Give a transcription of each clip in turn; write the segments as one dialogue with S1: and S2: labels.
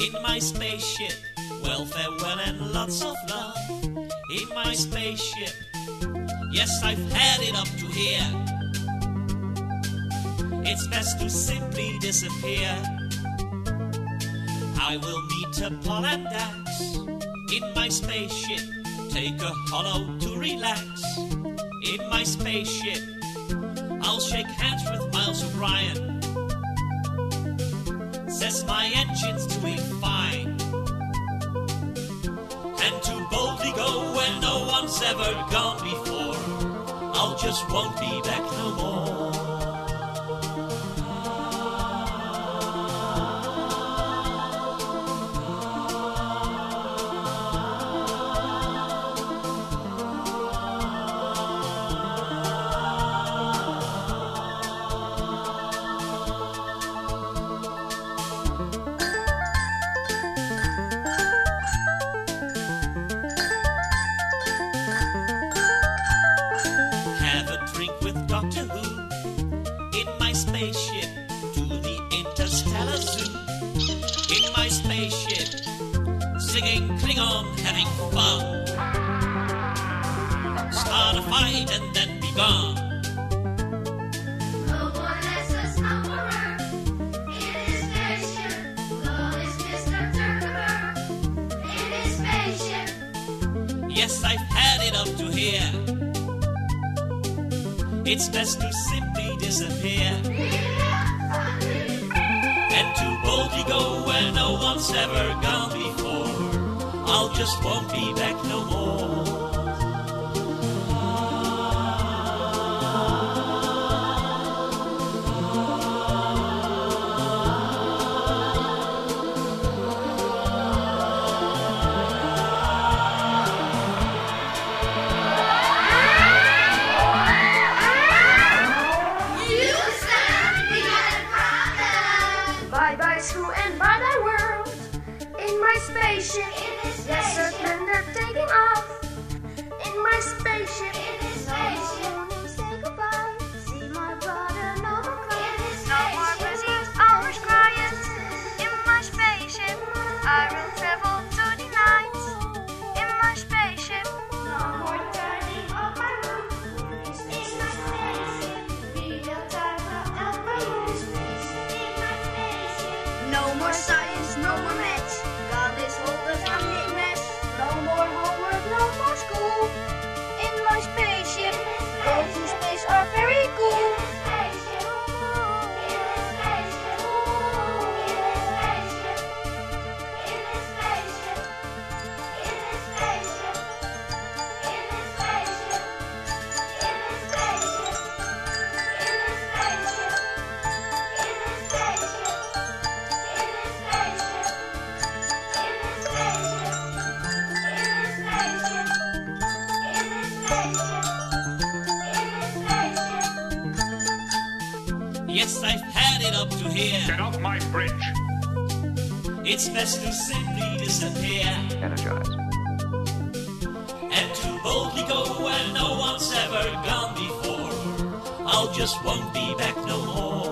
S1: in my spaceship. Well, farewell and lots of love in my spaceship. Yes, I've had it up to here. It's best to simply disappear. I will meet Paul and Dax in my spaceship. Take a hollow to relax in my spaceship. I'll shake hands with Miles O'Brien. Says my engine's doing fine. And to boldly go where no one's ever gone before. I'll just won't be back no more. And then be gone.
S2: No one has a stopper in his spaceship. God is Mr. Turner in his spaceship.
S1: Yes, I've had it up to here. It's best to simply disappear. And to boldly go where no one's ever gone before. I'll just won't be back no more.
S2: Yes, sir, and they're taking off in my spaceship. In his spaceship. No more say goodbye. See my brother, no more crying. No more Christmas, always crying. In my spaceship, I will travel to the night. In my spaceship, no more turning off my roof. In my spaceship, real time of my roof. In my spaceship, no more science, no more maths. God is older than the mess. No more homework, no more school. In my spaceship, go to space are very cool.
S1: Yes, I've had it up to here.
S3: Get off my bridge.
S1: It's best to simply disappear.
S3: Energize.
S1: And to boldly go where no one's ever gone before. I'll just won't be back no more.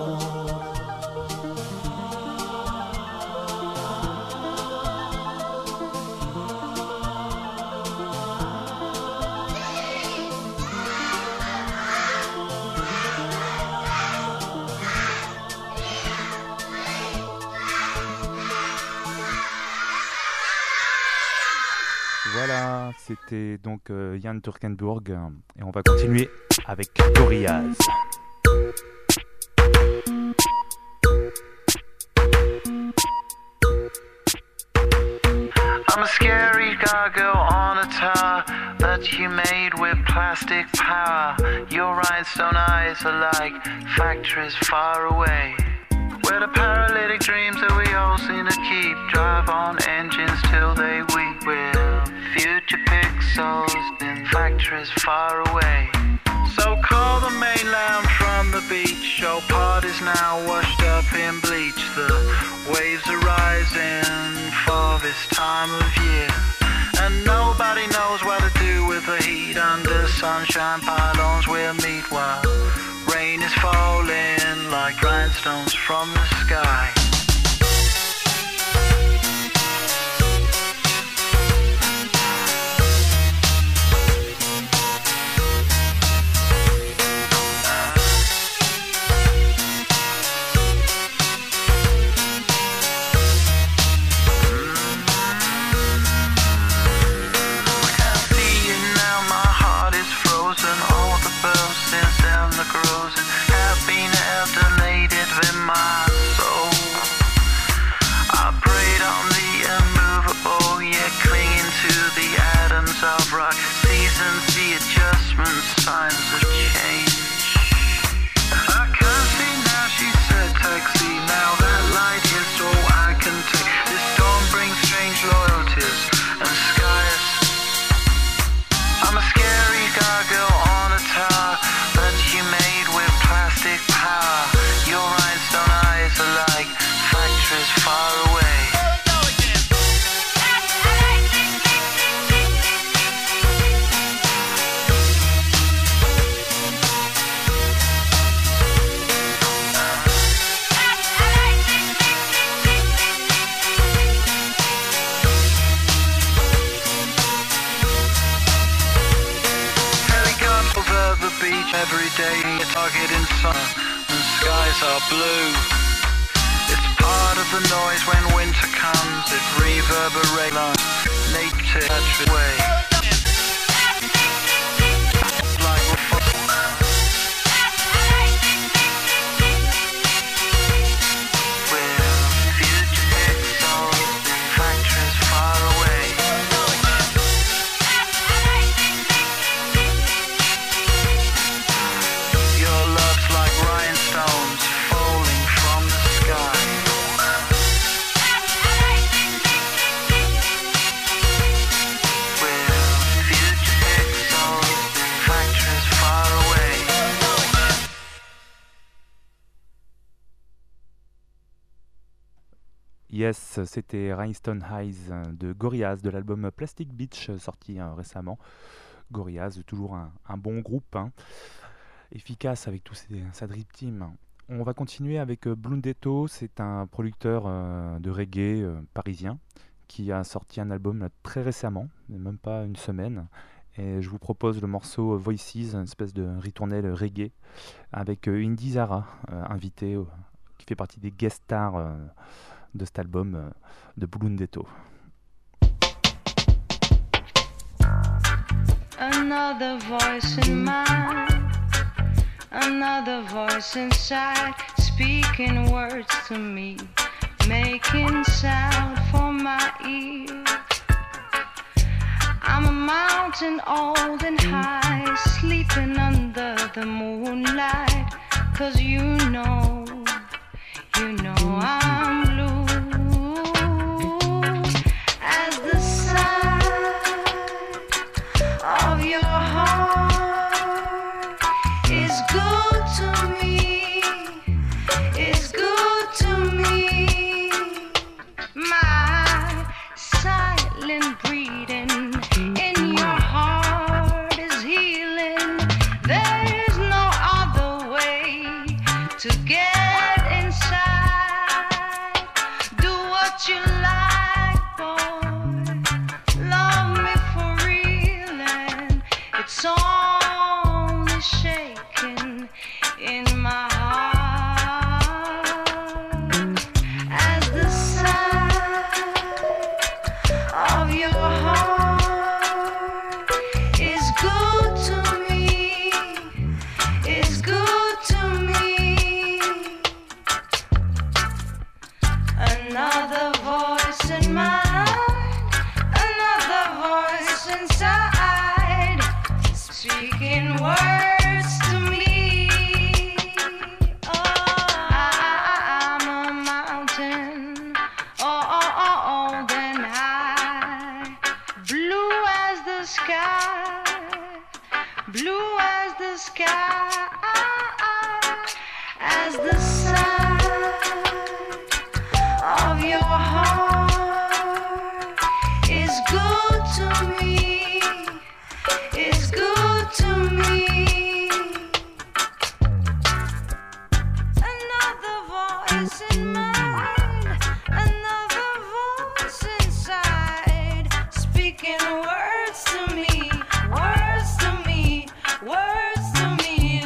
S4: Voilà, c'était donc Yann Turkenburg et on va continuer avec Gorillaz.
S5: I'm a scary gargoyle on a tower that you made with plastic power. Your rhinestone eyes are like factories far away, where the paralytic dreams that we all seem to keep drive on engines till they weep. With future pixels in factories far away. So call the mainland from the beach. Your part is now washed up in bleach. The waves are rising for this time of year, and nobody knows what to do with the heat. Under sunshine pylons we'll meet while rain is falling like rhinestones from the sky. the signs of change. I can't see now, she said, taxi. Now that light is all I can take. This dawn brings strange loyalties and skies. I'm a scary gargoyle on a tower that you made with plastic power. Your rhinestone eyes are like factories far away. Every day a target in summer and skies are blue. It's part of the noise when winter comes. It reverberates on nature's way. Like we're future pixels in factories far away.
S4: Yes, c'était Rhinestone Eyes de Gorillaz, de l'album Plastic Beach sorti récemment. Gorillaz, toujours un bon groupe, hein, efficace avec tout sa Dream Team. On va continuer avec Blundetto, c'est un producteur de reggae parisien qui a sorti un album très récemment, même pas une semaine. Et je vous propose le morceau Voices, une espèce de ritournelle reggae, avec Indy Zara, invité, qui fait partie des guest stars de cet album de Blundetto.
S3: Another voice in mind, another voice inside, speaking words to me, making sound for my ears. I'm a mountain old and high, sleeping under the moonlight, 'cause you know I'm blue. As the side of your heart is good to me, is good to me. My silent breathing in your heart is healing. There's no other way to get inside. Do what you like, boy. Love me for real, and it's only shaking in my heart. As the side of your heart is good to me, is good to me. Another voice in mind, another voice inside, speaking words to me. I'm a mountain, old and high, blue as the sky, blue as the sky. As the side of your heart is good to me, is good to me. Another voice in mind, another voice inside, speaking words to me, words to me, words to me.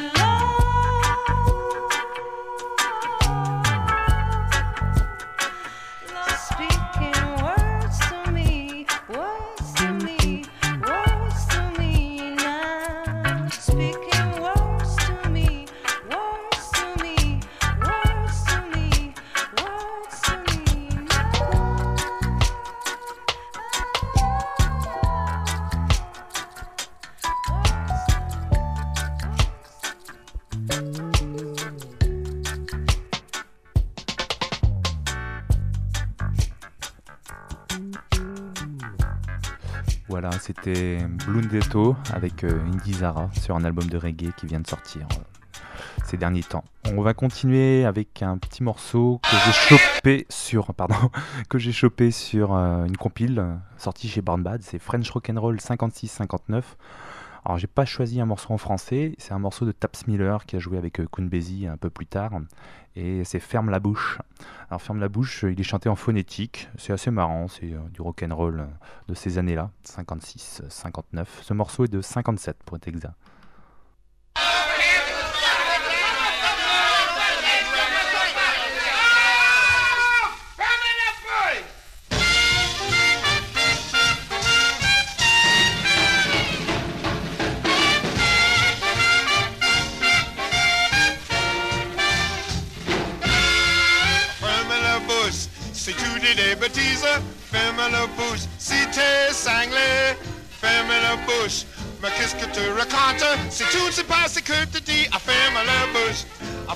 S4: Voilà, c'était Blundetto avec Indy Zara sur un album de reggae qui vient de sortir ces derniers temps. On va continuer avec un petit morceau que j'ai chopé sur une compile sortie chez Born Bad, c'est French Rock'n'Roll 56-59. Alors j'ai pas choisi un morceau en français, c'est un morceau de Taps Miller qui a joué avec Count Basie un peu plus tard, et c'est Ferme la bouche. Alors Ferme la bouche, il est chanté en phonétique, c'est assez marrant, c'est du rock'n'roll de ces années-là, 56-59. Ce morceau est de 57 pour être exact.
S6: Des bêtises, ferme la bouche, si t'es cinglé, ferme la bouche. Mais qu'est-ce que tu racontes? Si tout se passe que tu dis, ferme la bouche,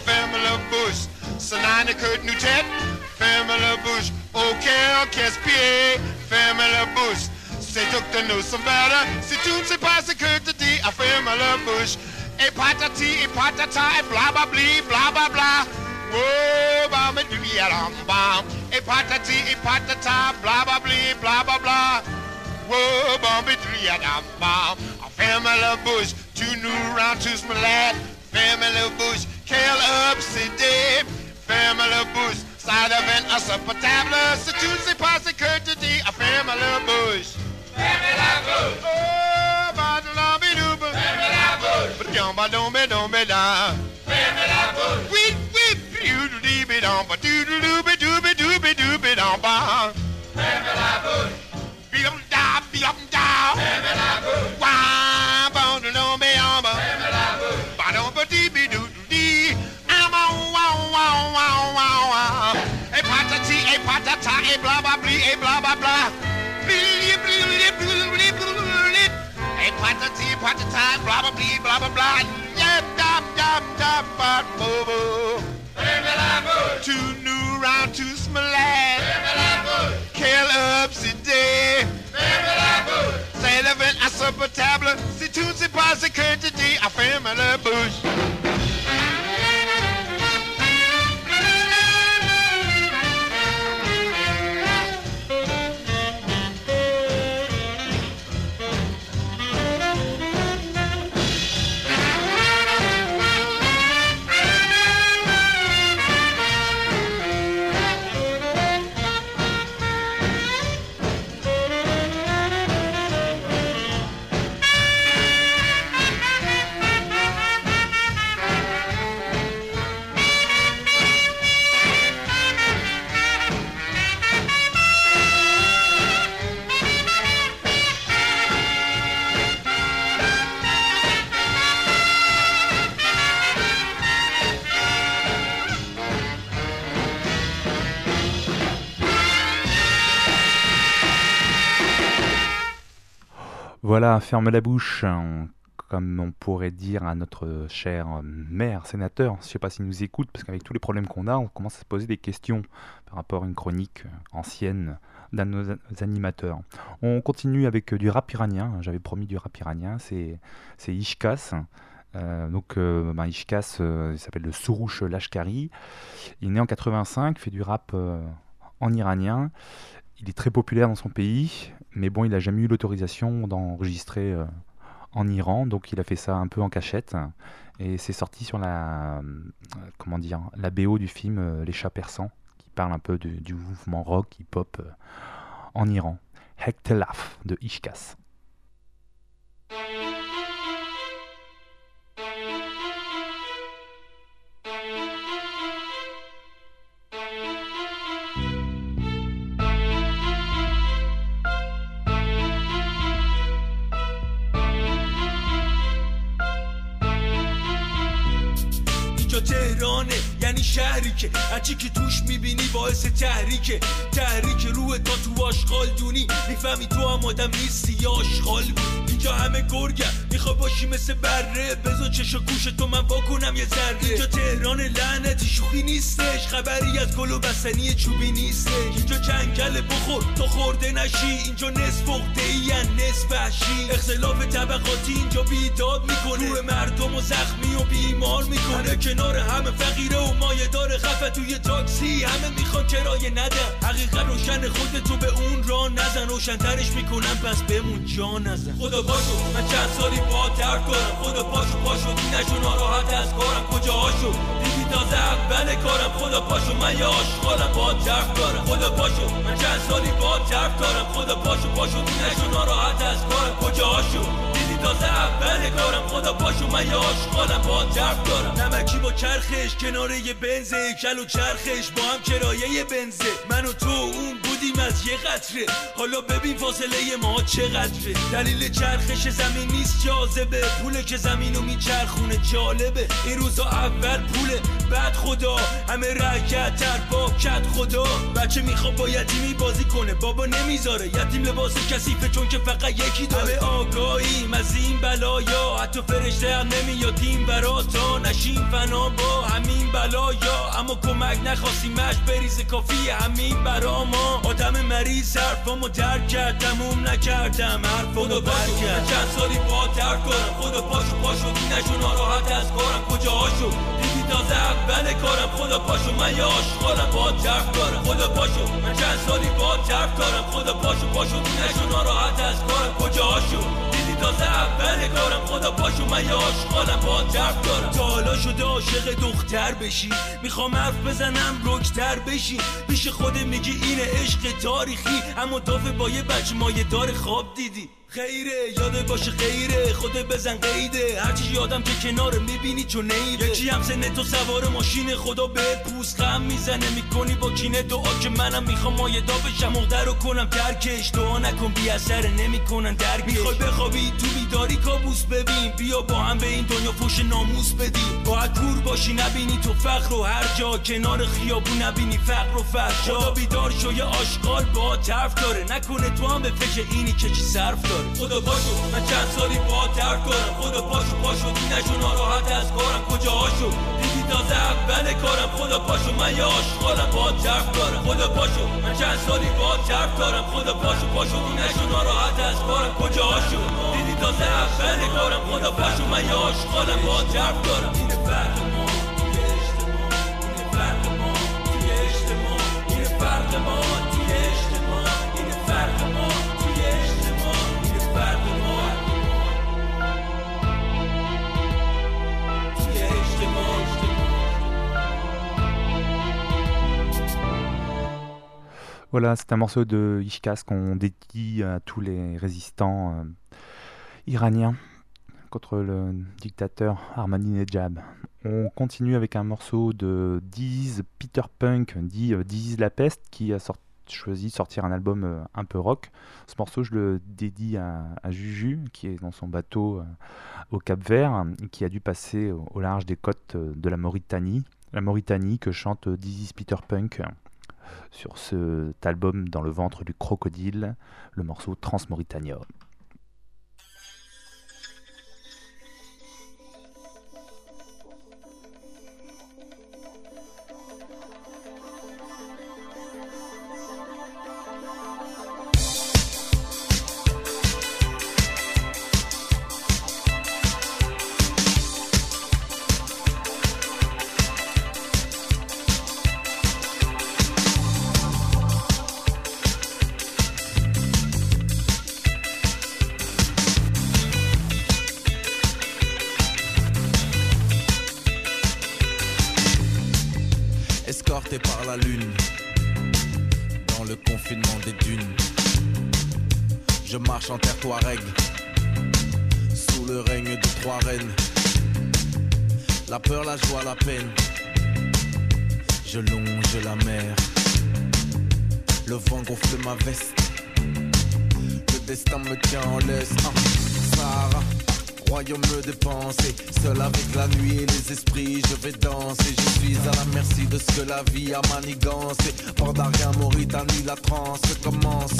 S6: ça n'a que nous tête, ferme la bouche. Ok, casse-pied, ferme la bouche. C'est tout que nous sommes better, si tout se passe que tu dis, ferme la bouche. Et patati, et patata, et blablabli, blablabla. Oh, bam, et lui, bam. Et patati, et patata, blablabli, blablabla. Oh, bam, et lui, bam. Ferme la bouche, tu nous rends tous malades. Ferme la bouche, quel obsédé. Ferme la bouche, ça devient insupportable. Si tu ne sais pas ce que tu dis, ferme la bouche. Ferme la bouche. Oh, badalambidouba. Ferme la bouche. Badumbadumbidumbidah. Ferme la bouche. Oui, oui. Doodle-dee-be-dum-ba, doodle-doo-be-doo-be-doo-be-doo-be-dum-ba. Ferme la bouche. Be-dum-da, be-dum-da. Ferme la bouche. Wah, ba-dum-dum-be-dum-ba. Ferme la bouche. Ba-dum-ba-dee-be-doo-doo-dee. Ah-ma-wow-wow-wow-wow-wow. Et patati, et patata, et bla-bla-bli, et bla-bla-bla. Bli-li-bli-li-bli-li-bli-li. Et patati, patata, bla-bla-bli, bla-bla-bla. Yep-dap-dap-dap-ba-bo-bo. Tu nous rends tous malades. Ferme la bouche. Quel obsédé. Ferme la bouche. C'est devenu insupportable. Si tu ne sais pas ce que tu dis, ferme la bouche.
S4: Voilà, ferme la bouche, comme on pourrait dire à notre cher maire, sénateur. Je ne sais pas s'il nous écoute, parce qu'avec tous les problèmes qu'on a, on commence à se poser des questions par rapport à une chronique ancienne d'un de nos animateurs. On continue avec du rap iranien, j'avais promis du rap iranien, c'est Ishkas. Ishkas, il s'appelle le Soroush Lashkari. Il est né en 85, fait du rap en iranien. Il est très populaire dans son pays, mais bon, il n'a jamais eu l'autorisation d'enregistrer en Iran, donc il a fait ça un peu en cachette. Et c'est sorti sur la BO du film Les Chats Persans, qui parle un peu du mouvement rock, hip-hop en Iran. Hektelaf de Ishkas.
S7: تهرانه یعنی شهری که هرچی که توش میبینی باعث تحریکه رو روه تا تو آشغال دونی میفهمی تو هم آدم نیستی یا آشغال بود. اینجا همه گرگم میخوای باشی مثل بره بزن چش و گوش تو من واکنم یه ذره. اینجا تهران لعنتی شوخی نیستش خبری از گل و بستنی چوبی نیستش. اینجا جنگل بخور تا خورده نشی اینجا نصف عقده ای نصف وحشی. اختلاف طبقاتی اینجا بیداد میکنه روح مردم و زخمی و بیمار میکنه. کنار همه فقیره و مایه داره خفه توی تاکسی همه میخوان کرایه ندن. حقیقت روشن خودتو به اون راه نزن روشن‌ترش میکنم پس بمون جا نزن. خدا پاشو من چند سالی با درد دارم. خدا پاشو دینشو ناراحت از کارم کجاهاشو دیدی تازه اول کارم. خدا پاشو من یه آشغالم با درد دارم. خدا پاشو من چند سالی با درد دارم. خدا پاشو دینشو ناراحت از کارم کجاهاشو دیدی تازه اول کارم. خدا پاشو من یه آشغالم با درد دارم. نمکی با چرخش کنار یه بنزه کل و چرخش با هم کرایه یه بنزه. من و تو اون بودیم از یه قطره حالا ببین فاصله ما چقدره. دلیل چرخش زمین نیست جاذبه پوله که زمینو میچرخونه جالبه. این روزا اول پوله بعد خدا همه رکعت‌تر با کت خدا. بچه میخواد با یتیمی بازی کنه بابا نمیذاره یتیم لباس کثیفه چون که فقط یکی داره. همه آگاهیم از این بلایا حتی فرشته هم نمیاد این برا تا نشیم فنا با همین بلایا. اما کمک نخواستیم مش بریزه کافیه همین برا ما. آدم مریض حرفامو درک کرد تموم نکردم حرفامو برکرد. چند سالی با درد دارم. خدا پاشو دینشو ناراحت از کارم کجاهاشو دیدی تازه اول کارم. خدا پاشو من یه آشغالم با درد دارم. خدا پاشو من چند سالی با درد دارم. خدا پاشو دینشو ناراحت از کارم کجاهاشو دیدی تازه اول کارم. خدا پاشو من یه آشغالم با درد دارم. تا حالا شده عاشق دختر بشی میخوام حرف بزنم رکتر بشی. پیش خود میگی اینه عشق تاریخی اما دافه با یه بچه مایه دار خواب دیدی. خیره یاده باشه خیره خودت بزن قیده هرچی یادم که کنار میبینی چون نیره. یکی هم سن تو سوار ماشین خدا بهت پوست غم میزنه میکنی با کینه دعا که منم میخوام مایه دا بشم مقدر رو کنم ترکش. دعا نکن بی اثر نمیکنن درکش. میخوای بخوابی تو بیداری کابوس ببین بیا با هم به این دنیا فوش ناموس بدیم. باید کور باشی نبینی تو فقر و هر جا کنار خیابون نبینی فقر و فحشا. خدا بیدار شو یه آشغال با طرف داره نکنه تو هم به فکر اینی که چی صرف داره. خدا پاشو من چند سالی با درد دارم. خدا پاشو دینشو ناراحت از کارم کجاهاشو دیدی تازه اول کارم. خدا پاشو من یه آشغالم با درد دارم. خدا پاشو من چند سالی با درد دارم. خدا پاشو دینشو ناراحت از کارم کجاهاشو دیدی تازه اول کارم. خدا پاشو من یه آشغالم با درد دارم. اینه فرق ما توی اجتماع اینه فرق ما توی اجتماع اینه فرق ما توی اجتماع اینه فرق ما توی اجتماع اینه فرق ما توی اجتماع.
S4: Voilà, c'est un morceau de Ishkas qu'on dédie à tous les résistants iraniens contre le dictateur Ahmadinejad. On continue avec un morceau de Diz Peter Punk, dit Diz La Peste, qui a choisi de sortir un album un peu rock. Ce morceau, je le dédie à Juju, qui est dans son bateau au Cap-Vert, qui a dû passer au large des côtes de la Mauritanie que chante Diz Peter Punk sur cet album Dans le ventre du crocodile, le morceau Transmauritania.
S8: Escorté par la lune, dans le confinement des dunes, je marche en terre touareg, sous le règne de trois reines. La peur, la joie, la peine, je longe la mer. Le vent gonfle ma veste, le destin me tient en laisse. Sahara, royaume de pensée. Seul avec la nuit et les esprits, je vais danser. Je suis à la merci de ce que la vie a manigancé. Port d'Arien, Mauritanie, la transe commence.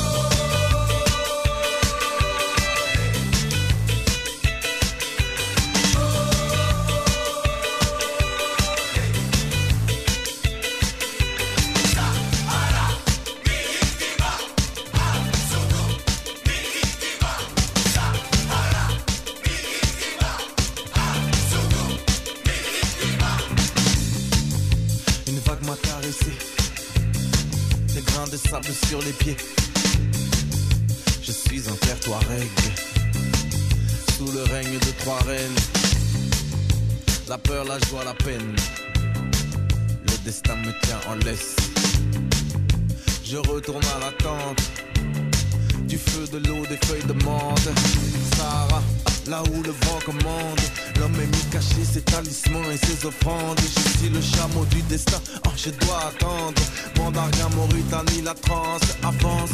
S8: Les grains de sable sur les pieds. Je suis un père Touareg, sous le règne de 3 reines. La peur, la joie, la peine. Le destin me tient en laisse. Je retourne à la tente. Du feu, de l'eau, des feuilles de menthe. Sahara, là où le vent commande. L'homme est mis caché ses talismans et ses offrandes. Je suis le chameau du destin, oh je dois attendre. Mandarin, Mauritanie, la transe avance.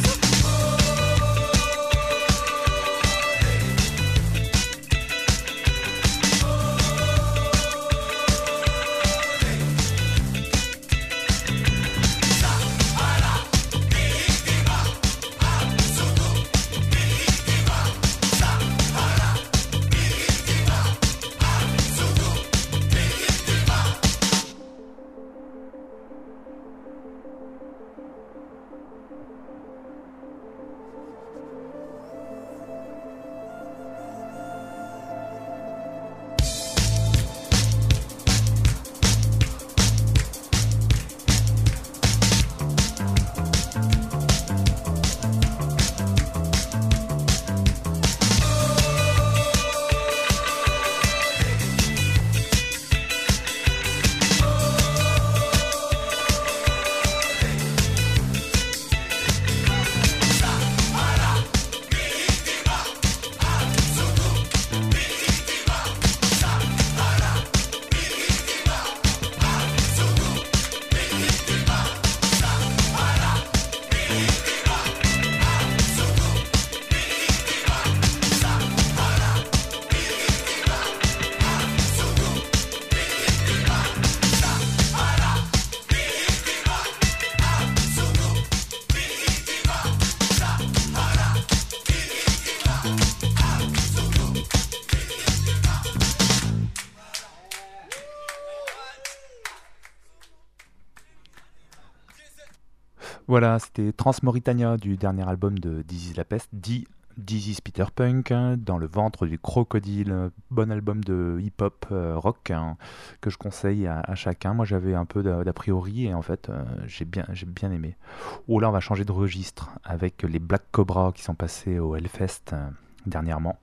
S4: Voilà, c'était Transmauritania du dernier album de Dizzy La Peste, dit Dizzy's Peter Punk, dans le ventre du crocodile, bon album de hip-hop rock que je conseille à chacun. Moi j'avais un peu d'a priori et en fait j'ai bien aimé. Oh là on va changer de registre avec les Black Cobra qui sont passés au Hellfest dernièrement.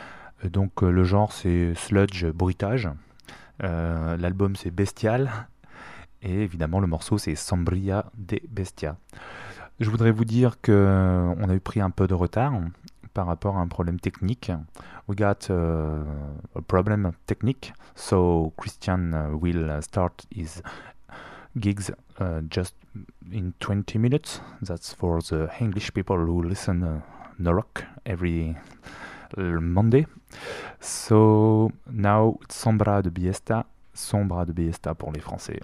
S4: Donc le genre c'est sludge bruitage, l'album c'est Bestial. Et évidemment, le morceau, c'est Sombria de Bestia. Je voudrais vous dire qu'on a eu pris un peu de retard par rapport à un problème technique. We got a problem technique, so Christian will start his gigs just in 20 minutes. That's for the English people who listen no rock every Monday. So now it's Sombra de Biesta pour les Français.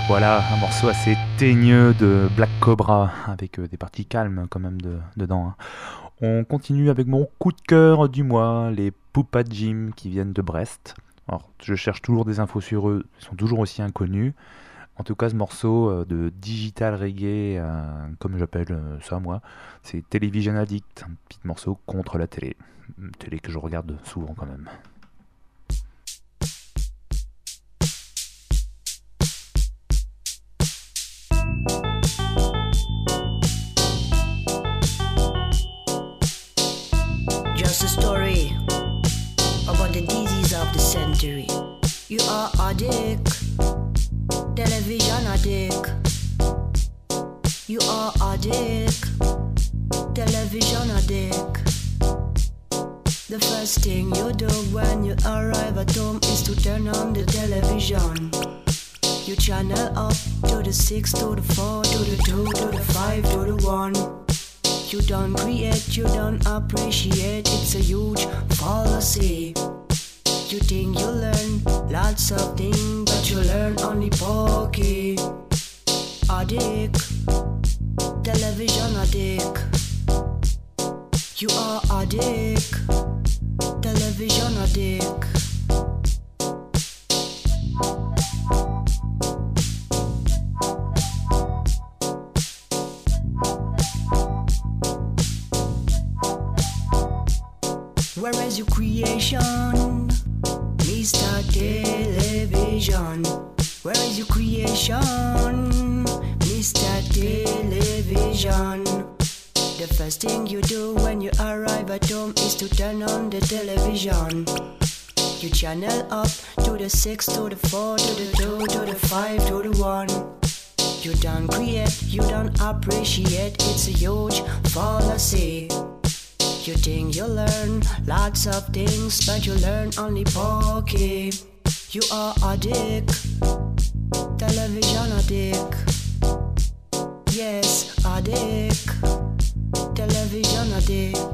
S4: Voilà, un morceau assez teigneux de Black Cobra, avec des parties calmes quand même dedans. Hein. On continue avec mon coup de cœur du mois, les Poupa Jim qui viennent de Brest. Alors, je cherche toujours des infos sur eux, ils sont toujours aussi inconnus. En tout cas, ce morceau de digital reggae, comme j'appelle ça moi, c'est Television Addict, un petit morceau contre la télé. Une télé que je regarde souvent quand même.
S9: Just a story about the disease of the century. You are addict, television addict. You are addict, television addict. The first thing you do when you arrive at home is to turn on the television. You channel up to the 6, to the 4, to the 2, to the 5, to the 1. You don't create, you don't appreciate, it's a huge fallacy. You think you learn lots of things, but you learn only pokey. Addict, television addict. You are addict, television addict. Where is your creation, Mr. Television? Where is your creation, Mr. Television? The first thing you do when you arrive at home is to turn on the television. You channel up to the 6, to the 4, to the 2, to the 5, to the 1. You don't create, you don't appreciate, it's a huge fallacy. You think you learn lots of things, but you learn only pokey. You are addict, television addict. Yes, addict, television addict.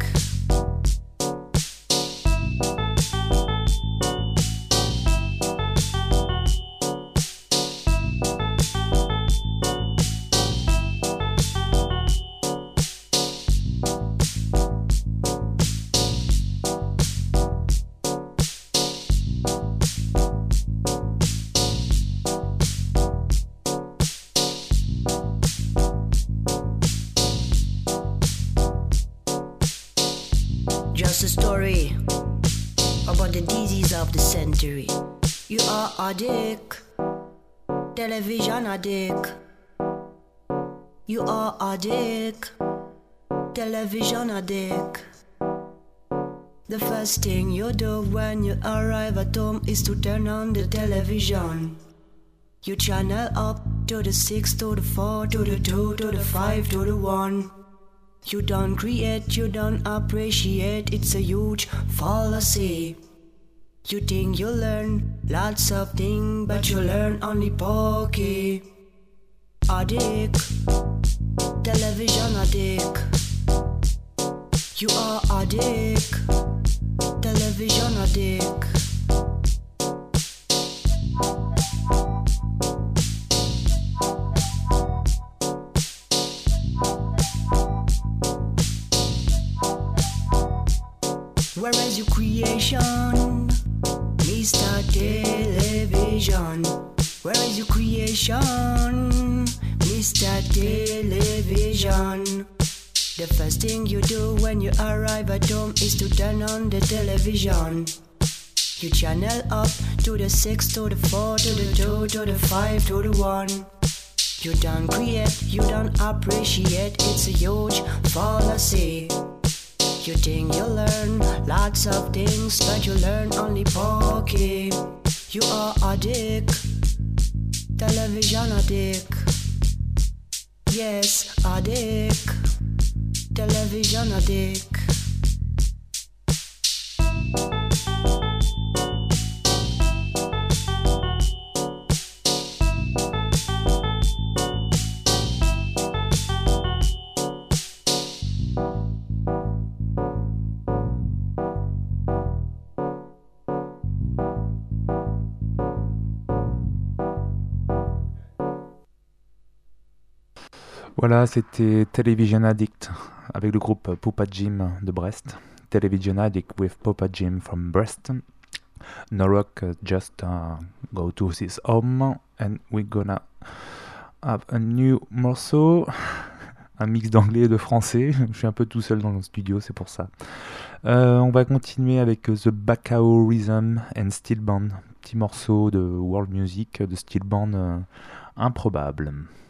S9: Just a story about the disease of the century. You are addict, television addict. You are addict, television addict. The first thing you do when you arrive at home is to turn on the television. You channel up to the 6, to the 4, to the 2, to the 5, to the 1. You don't create, you don't appreciate, it's a huge fallacy. You think you learn lots of things, but you learn only pokey. Addict, television addict. You are addict, television addict. Where is your creation, Mr. Television? Where is your creation, Mr. Television? The first thing you do when you arrive at home is to turn on the television. You channel up to the 6, to the 4, to the 2, to the 5, to the 1. You don't create, you don't appreciate, it's a huge fallacy. You think you learn lots of things, but you learn only pokey. You are addict, television addict. Yes, addict, television addict.
S4: Voilà, c'était Television Addict avec le groupe Popa Jim de Brest. Television Addict with Popa Jim from Brest. No Rock just go to his home and we're gonna have a new morceau. Un mix d'anglais et de français. Je suis un peu tout seul dans le studio, c'est pour ça. On va continuer avec The Bacao Rhythm and Steel Band. Petit morceau de world music de Steel Band improbable.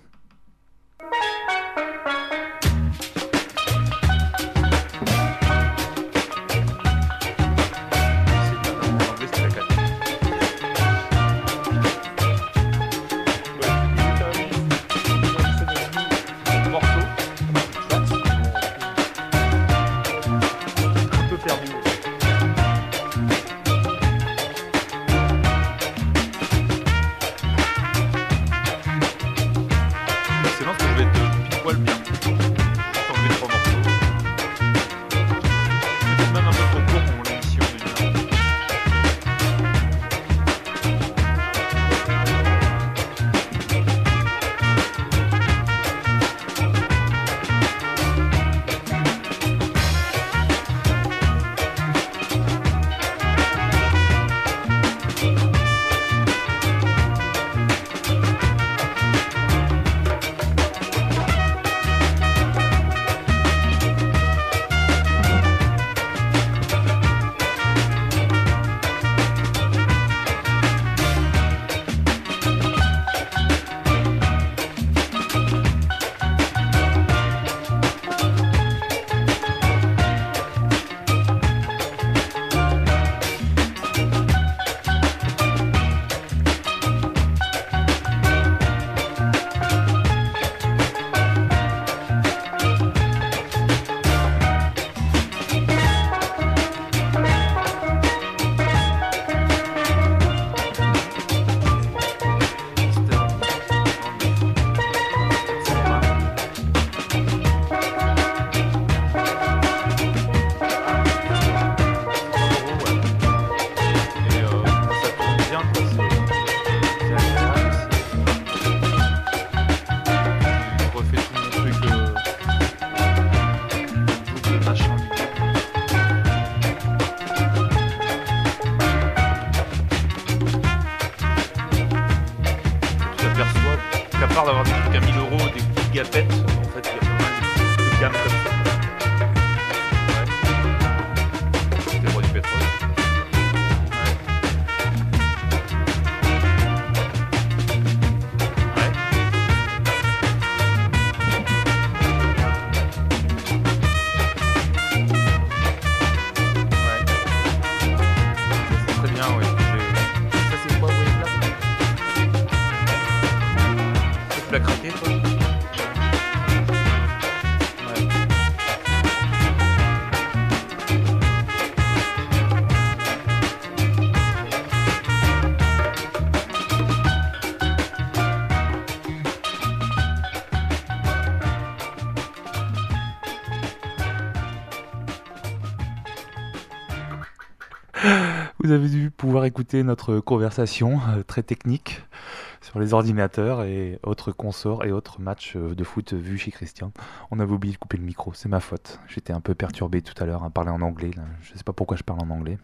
S4: Vous avez dû pouvoir écouter notre conversation très technique sur les ordinateurs et autres consorts et autres matchs de foot vus chez Christian. On avait oublié de couper le micro, c'est ma faute. J'étais un peu perturbé tout à l'heure à parler en anglais. Là. Je ne sais pas pourquoi je parle en anglais.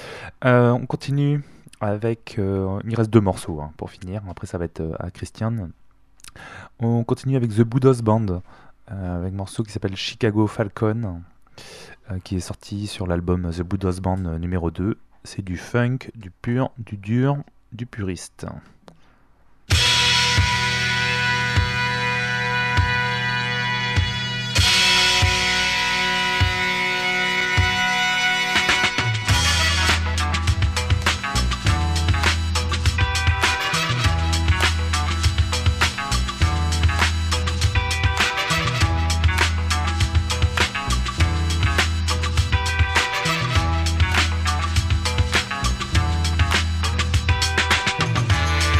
S4: On continue avec... il reste 2 morceaux pour finir. Après ça va être à Christian. On continue avec The Budos Band, avec un morceau qui s'appelle Chicago Falcon, qui est sorti sur l'album The Budos Band numéro 2. C'est du funk, du pur, du dur, du puriste.
S2: Chicago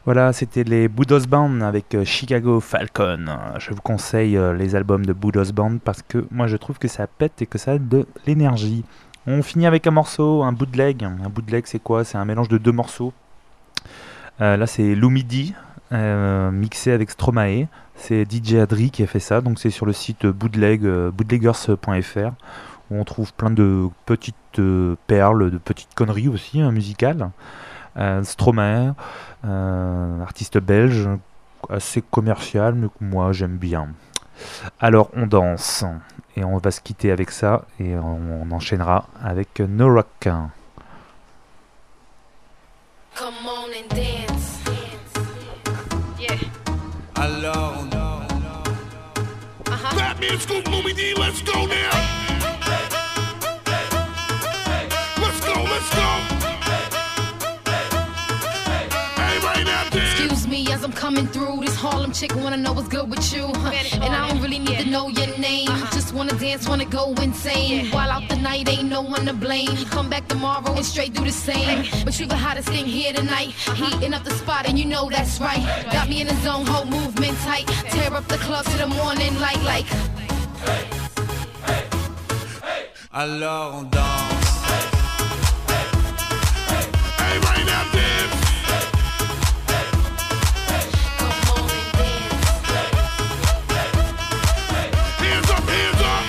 S4: Voilà, c'était les Budos Band avec Chicago Falcon. Je vous conseille les albums de Budos Band parce que moi je trouve que ça pète et que ça a de l'énergie. On finit avec un morceau, un bootleg. Un bootleg c'est quoi? C'est un mélange de deux morceaux. Là c'est Lumidi mixé avec Stromae. C'est DJ Adri qui a fait ça, donc c'est sur le site bootleggers.fr où on trouve plein de petites perles, de petites conneries aussi musicales. Stromae, artiste belge, assez commercial, mais que moi j'aime bien. Alors on danse, et on va se quitter avec ça, et on enchaînera avec No Rock.
S10: Come on and dance. Yeah.
S8: Alors on
S6: Batman, Scoop, Movie D, let's go now. Let's go, let's go.
S10: Excuse me as I'm coming through. This Harlem chick wanna know what's good with you. And I don't really need to know your name. Just wanna dance, wanna go insane. While out the night, ain't no one to blame. Come back tomorrow and straight do the same. But you the hottest thing here tonight. Heating up the spot and you know that's right. Got me in the zone, whole movement tight. Tear up the club to the morning light like.
S8: Alors on danse.
S6: Hey, right now, dance. Hands up, hands up.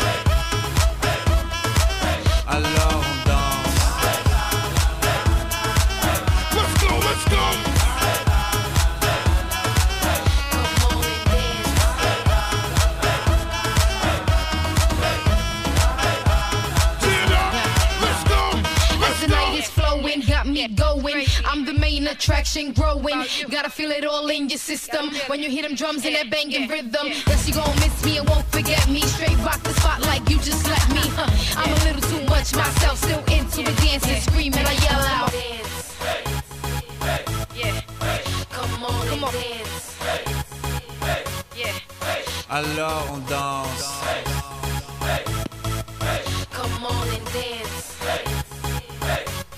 S8: Alors on danse.
S6: Let's go, let's go.
S10: Got me going. I'm the main attraction growing. Gotta feel it all in your system. When you hear them drums and that banging rhythm. Yes, you gon' miss me and won't forget me. Straight rock the spot like you just let me. I'm a little too much myself. Still into the dancing, screaming, I yell out. Yeah. Come on, come on. Yeah.
S8: Alors on danse.
S10: Come on and dance.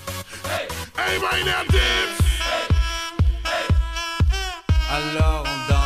S6: Hey, right now, dance.
S8: Alors on danse.